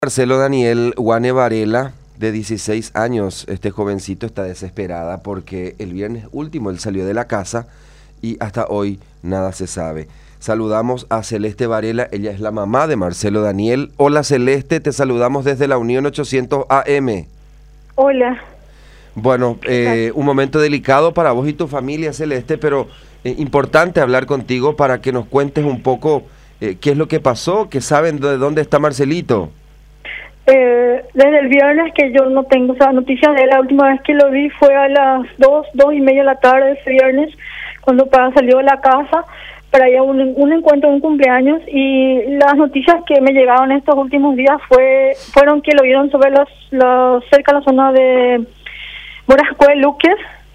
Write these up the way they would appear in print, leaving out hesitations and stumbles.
Marcelo Daniel Guane Varela, de 16 años, este jovencito está desesperada porque el viernes último él salió de la casa y hasta hoy nada se sabe. Saludamos a Celeste Varela, ella es la mamá de Marcelo Daniel. Hola Celeste, te saludamos desde la Unión 800 AM. Hola. Bueno, un momento delicado para vos y tu familia, Celeste, pero importante hablar contigo para que nos cuentes un poco qué es lo que pasó, que saben de dónde está Marcelito. Desde el viernes que yo no tengo esa noticia de él. La última vez que lo vi fue a las 2:30 de la tarde ese viernes, cuando salió de la casa para ir a un encuentro, un cumpleaños, y las noticias que me llegaron estos últimos días fueron que lo vieron sobre cerca de la zona de Morascue, Luques.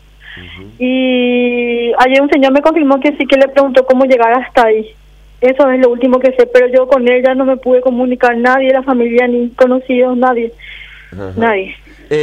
Y ayer un señor me confirmó que sí, que le preguntó cómo llegar hasta ahí. Eso es lo último que sé, pero yo con él ya no me pude comunicar, nadie de la familia, ni conocidos, nadie. Ajá. Nadie.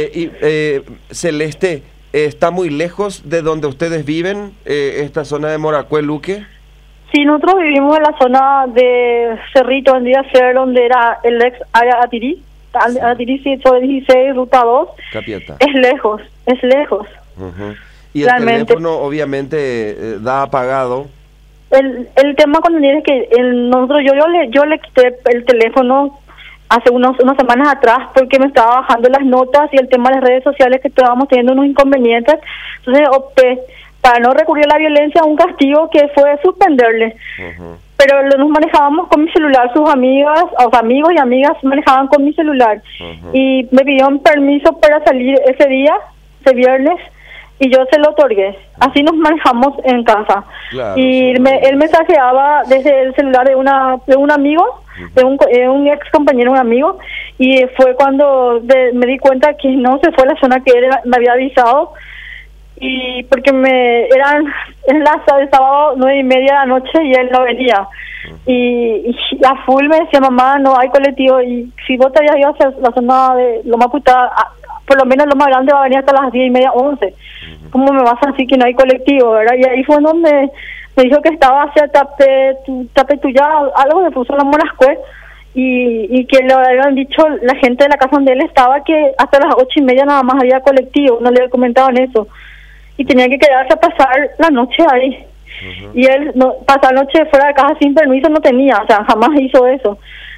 Celeste, ¿está muy lejos de donde ustedes viven, esta zona de Morascue, Luque? Sí, nosotros vivimos en la zona de Cerrito, vendría a ser donde era el ex área Atirí. Sí. Atirí, sí, sobre 16, ruta 2. Capiata. Es lejos, es lejos. Y el teléfono obviamente da apagado. El tema con él es que yo le quité el teléfono hace unas semanas atrás porque me estaba bajando las notas y el tema de las redes sociales, que estábamos teniendo unos inconvenientes. Entonces opté, para no recurrir a la violencia, a un castigo que fue suspenderle. Pero nos manejábamos con mi celular, sus amigas, o amigos y amigas manejaban con mi celular. Y me pidieron permiso para salir ese día, ese viernes, y yo se lo otorgué. Así nos manejamos en casa. Claro, y él mensajeaba desde el celular de un amigo, de un ex compañero, un amigo, y fue cuando me di cuenta que no se fue a la zona que él me había avisado, y porque eran en el sábado 9:30 de la noche y él no venía. Y a full me decía: mamá, no hay colectivo, y si vos te habías ido hacia la zona de Loma Puta, por lo menos lo más grande va a venir hasta las 10:30, 11. ¿Cómo me vas a decir que no hay colectivo, verdad? Y ahí fue donde me dijo que estaba hacia Tapetuyá, algo me puso la Morascue, y que le habían dicho la gente de la casa donde él estaba que hasta las 8:30 nada más había colectivo, no le comentaban eso. Y tenía que quedarse a pasar la noche ahí. Y él pasar la noche fuera de casa sin permiso no tenía, o sea, jamás hizo eso.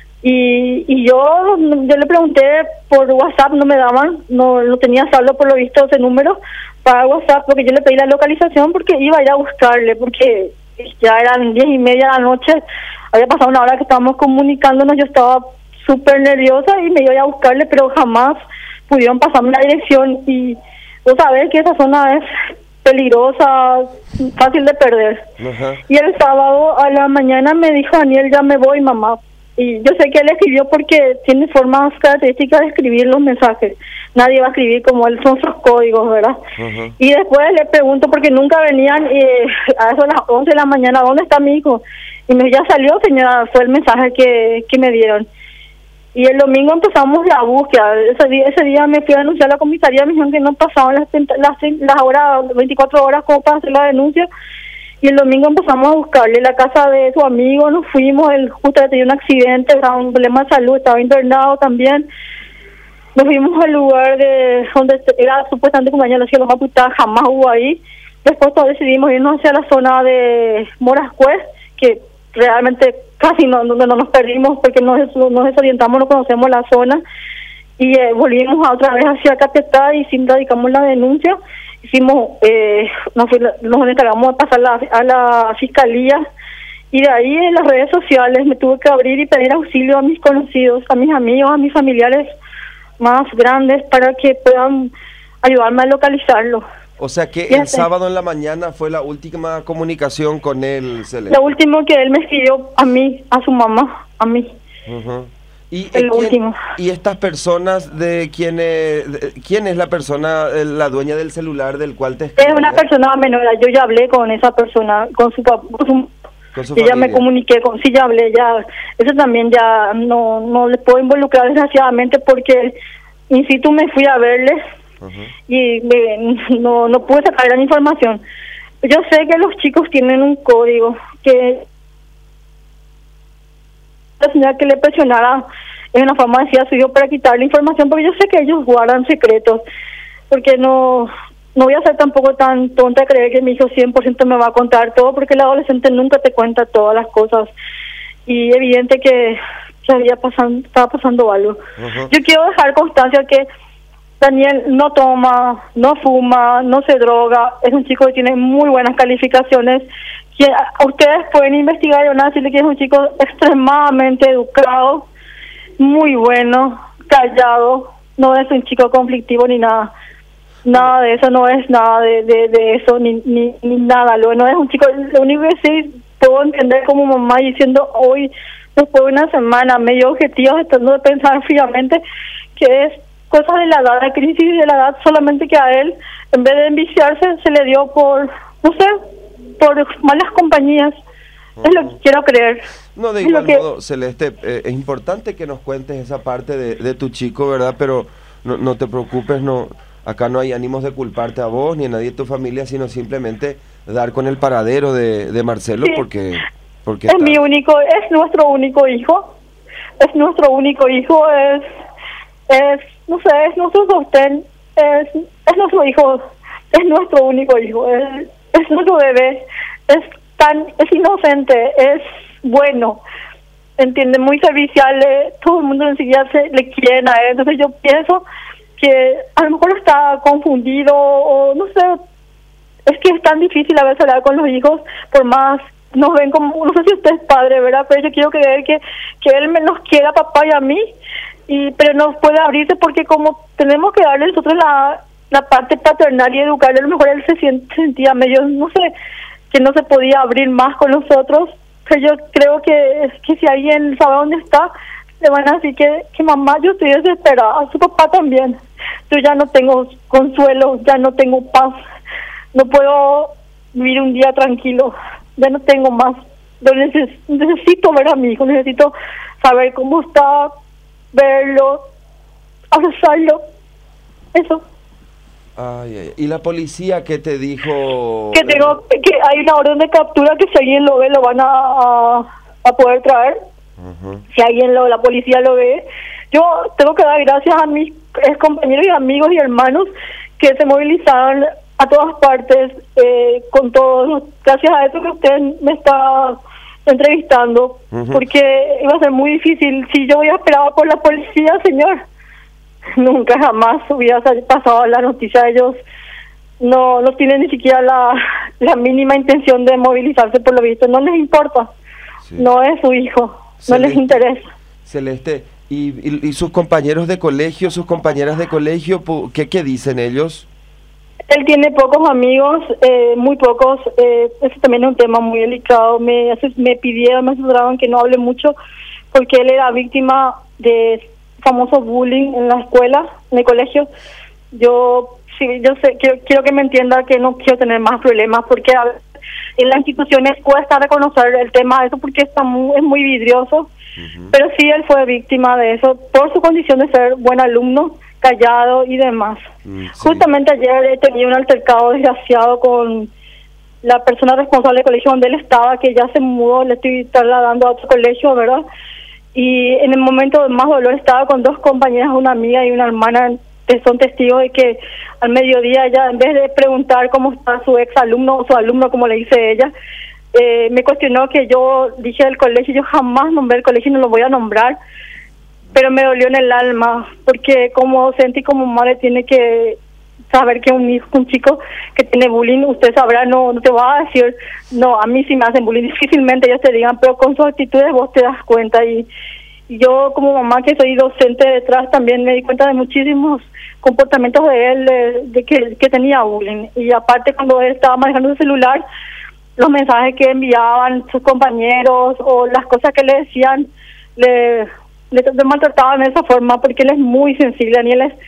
Y yo le pregunté por WhatsApp, no me daban, no tenía saldo por lo visto ese número para WhatsApp, porque yo le pedí la localización porque iba a ir a buscarle, porque ya eran 10:30 de la noche, había pasado una hora que estábamos comunicándonos, yo estaba súper nerviosa y me iba a ir a buscarle, pero jamás pudieron pasarme la dirección. Y vos sabés que esa zona es peligrosa, fácil de perder. Y el sábado a la mañana me dijo: Daniel, ya me voy, mamá. Y yo sé que él escribió porque tiene formas características de escribir los mensajes. Nadie va a escribir como él, son sus códigos, ¿verdad? Y después le pregunto, porque nunca venían, a eso a las 11 de la mañana: ¿dónde está mi hijo? Y me dijo: ya salió, señora, fue el mensaje que me dieron. Y el domingo empezamos la búsqueda. Ese día me fui a denunciar a la comisaría, me dijeron que no pasaban las horas, 24 horas como para hacer la denuncia. Y el domingo empezamos a buscarle la casa de su amigo, nos fuimos, él justo tenía un accidente, era un problema de salud, estaba internado también. Nos fuimos al lugar de donde era supuestamente compañero de Loma Puta, jamás hubo ahí. Después todos decidimos irnos hacia la zona de Morascue, que realmente casi no nos perdimos porque nos desorientamos, no conocemos la zona. Y volvimos otra vez hacia Capiatá y sí radicamos la denuncia. Nos encargamos de pasar a la fiscalía, y de ahí en las redes sociales me tuve que abrir y pedir auxilio a mis conocidos, a mis amigos, a mis familiares más grandes, para que puedan ayudarme a localizarlo. O sea que el sábado en la mañana fue la última comunicación con él, Celeste. Lo último que él me escribió a mí, a su mamá, a mí. ¿Y último. ¿Y estas personas quién es la persona, la dueña del celular del cual te escribió? Es una persona menor, yo ya hablé con esa persona, con su papá, yo ya me comuniqué sí, ya hablé, ya. Eso también ya no le puedo involucrar, desgraciadamente, porque in situ me fui a verles y no pude sacar gran información. Yo sé que los chicos tienen un código que la señora que le presionara es una forma de decir a su hijo para quitarle información, porque yo sé que ellos guardan secretos, porque no voy a ser tampoco tan tonta de creer que mi hijo 100% me va a contar todo, porque el adolescente nunca te cuenta todas las cosas, y evidente que estaba pasando algo. Yo quiero dejar constancia que Daniel no toma, no fuma, no se droga, es un chico que tiene muy buenas calificaciones. Ustedes pueden investigar y van a decirle que es un chico extremadamente educado, muy bueno, callado, no es un chico conflictivo ni nada. Nada de eso, no es nada de eso, ni nada. No es un chico, lo único que sí puedo entender como mamá diciendo hoy, después de una semana, medio objetivos, tratando de pensar fríamente, que es cosa de la edad, de crisis de la edad, solamente que a él, en vez de enviciarse, se le dio por, no sé, por malas compañías. Es lo que quiero creer. No, de igual modo, Celeste, es importante que nos cuentes esa parte de tu chico, ¿verdad? Pero no te preocupes, acá no hay ánimos de culparte a vos ni a nadie de tu familia, sino simplemente dar con el paradero de Marcelo, sí, porque es mi único, es nuestro único hijo, es nuestro único hijo, no sé, es nuestro sostén, es nuestro hijo, es nuestro único hijo, es nuestro bebé, es inocente, es bueno, entiende, muy servicial, todo el mundo enseguida le quieren a él. Entonces yo pienso que a lo mejor está confundido, o no sé, es que es tan difícil a veces hablar con los hijos, por más nos ven como, no sé si usted es padre, ¿verdad? Pero yo quiero creer que él nos quiera a papá y a mí, pero no puede abrirse, porque como tenemos que darle nosotros la parte paternal y educarle, a lo mejor él se sentía medio, no sé, que no se podía abrir más con nosotros. Pero yo creo que si alguien sabe dónde está, le van a decir que mamá, yo estoy desesperada, a su papá también. Yo ya no tengo consuelo, ya no tengo paz, no puedo vivir un día tranquilo, ya no tengo más. Yo necesito ver a mi hijo, necesito saber cómo está, verlo, abrazarlo, eso. Ay. ¿Y la policía qué te dijo? Que hay una orden de captura, que si alguien lo ve lo van a poder traer. Si alguien la policía lo ve. Yo tengo que dar gracias a mis compañeros y amigos y hermanos que se movilizaron a todas partes, con todos, gracias a eso que usted me está entrevistando, porque iba a ser muy difícil. Si yo hubiera esperado por la policía, señor, nunca jamás hubiera pasado la noticia. Ellos no tienen ni siquiera la mínima intención de movilizarse, por lo visto. No les importa, sí. No es su hijo, Celeste, no les interesa. Celeste, ¿y sus compañeros de colegio, sus compañeras de colegio, qué dicen ellos? Él tiene pocos amigos, muy pocos. Eso también es un tema muy delicado. Me aseguraban que no hable mucho, porque él era víctima de famoso bullying en la escuela, en el colegio. Yo sé, quiero que me entienda que no quiero tener más problemas, porque en las instituciones cuesta reconocer el tema de eso, porque es muy vidrioso. Pero sí, él fue víctima de eso por su condición de ser buen alumno, callado y demás. Sí. Justamente ayer he tenido un altercado desgraciado con la persona responsable del colegio donde él estaba, que ya se mudó, le estoy trasladando a otro colegio, ¿verdad? Y en el momento de más dolor estaba con dos compañeras, una amiga y una hermana, que son testigos de que al mediodía ella, en vez de preguntar cómo está su ex alumno o su alumno, como le dice ella, me cuestionó que yo dije del colegio. Yo jamás nombré el colegio y no lo voy a nombrar, pero me dolió en el alma, porque como docente y como madre tiene que saber que un chico que tiene bullying, usted sabrá, no te va a decir, no, a mí sí me hacen bullying, difícilmente ellos te digan, pero con sus actitudes vos te das cuenta. Y yo como mamá, que soy docente detrás, también me di cuenta de muchísimos comportamientos de él, de que tenía bullying. Y aparte, cuando él estaba manejando su celular, los mensajes que enviaban sus compañeros o las cosas que le decían, le maltrataban de esa forma, porque él es muy sensible. Daniel es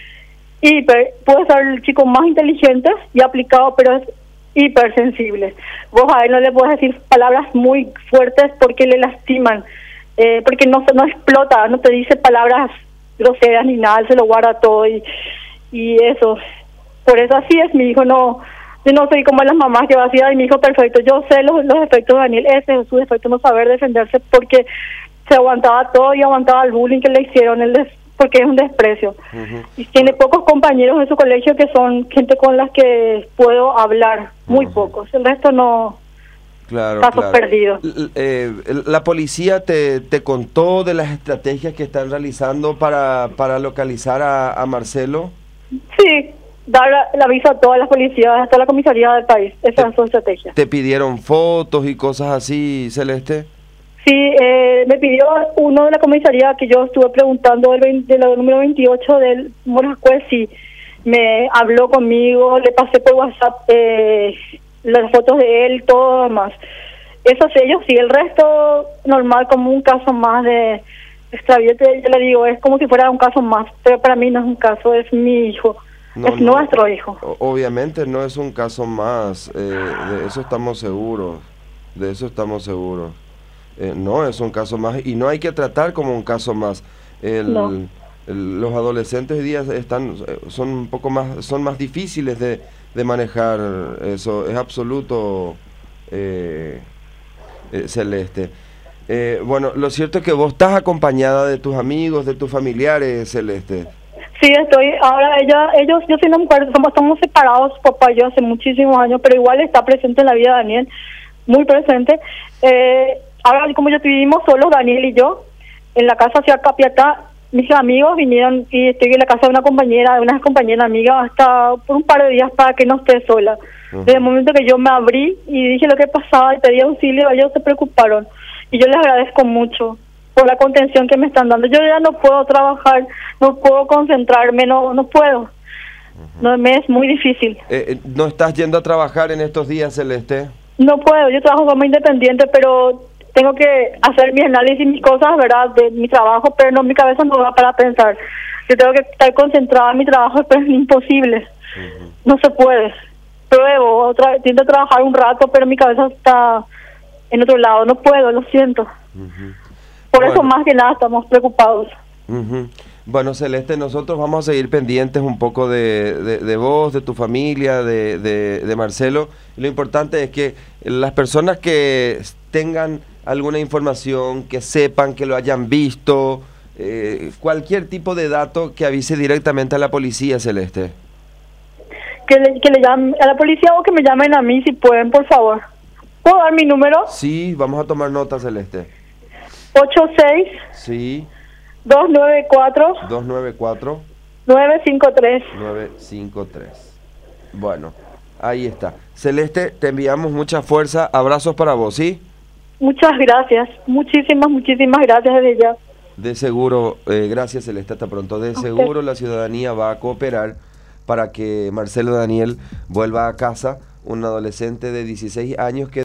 puede ser el chico más inteligente y aplicado, pero es hipersensible. Vos a él no le puedes decir palabras muy fuertes porque le lastiman, porque no explota, no te dice palabras groseras ni nada, él se lo guarda todo y eso. Por eso así es mi hijo. Yo no soy como las mamás que va a decir, ay, mi hijo perfecto. Yo sé los defectos de Daniel, ese es su defecto, no saber defenderse, porque se aguantaba todo y aguantaba el bullying que le hicieron, porque es un desprecio. Y tiene pocos compañeros en su colegio que son gente con las que puedo hablar, muy pocos. El resto no, casos perdidos. ¿La policía te contó de las estrategias que están realizando para localizar a Marcelo? Sí, dar el aviso a todas las policías, a toda la comisaría del país. Esa es su estrategia. ¿Te pidieron fotos y cosas así, Celeste? Sí, me pidió uno de la comisaría que yo estuve preguntando de la número 28 del Morascuez, si me habló conmigo, le pasé por WhatsApp las fotos de él, todo demás. Esos ellos sí, el resto normal, como un caso más de extravío, yo le digo, es como si fuera un caso más, pero para mí no es un caso, es mi hijo, es nuestro hijo. Obviamente no es un caso más, de eso estamos seguros, no es un caso más y no hay que tratar como un caso más. Los adolescentes hoy día son un poco más, son más difíciles de manejar eso, es absoluto, Celeste. Bueno, lo cierto es que vos estás acompañada de tus amigos, de tus familiares, Celeste. Sí, estoy, ahora ellos, yo soy una mujer, estamos separados, papá y yo, hace muchísimos años, pero igual está presente en la vida de Daniel, muy presente. Ahora, como ya vivimos solos, Daniel y yo, en la casa hacia Capiatá, mis amigos vinieron y estoy en la casa de una compañera amiga, hasta por un par de días para que no esté sola. Desde el momento que yo me abrí y dije lo que pasaba y pedí auxilio, ellos se preocuparon. Y yo les agradezco mucho por la contención que me están dando. Yo ya no puedo trabajar, no puedo concentrarme, no puedo. No, me es muy difícil. ¿No estás yendo a trabajar en estos días, Celeste? No puedo, yo trabajo como independiente, pero tengo que hacer mi análisis, mis cosas, ¿verdad?, de mi trabajo, pero no, mi cabeza no va para pensar. Yo tengo que estar concentrada en mi trabajo, pero es imposible. No se puede. Pruebo, intento trabajar un rato, pero mi cabeza está en otro lado. No puedo, lo siento. Por eso más que nada estamos preocupados. Bueno, Celeste, nosotros vamos a seguir pendientes un poco de vos, de tu familia, de Marcelo. Lo importante es que las personas que tengan alguna información, que sepan, que lo hayan visto, cualquier tipo de dato, que avise directamente a la policía, Celeste. Que le llamen a la policía o que me llamen a mí si pueden, por favor. ¿Puedo dar mi número? Sí, vamos a tomar nota, Celeste. 86 Sí. 294 294 953. 953. Bueno, ahí está. Celeste, te enviamos mucha fuerza, abrazos para vos, ¿sí? Muchas gracias, muchísimas gracias desde ya. De seguro, gracias Celeste, hasta pronto. De seguro la ciudadanía va a cooperar para que Marcelo Daniel vuelva a casa, un adolescente de 16 años que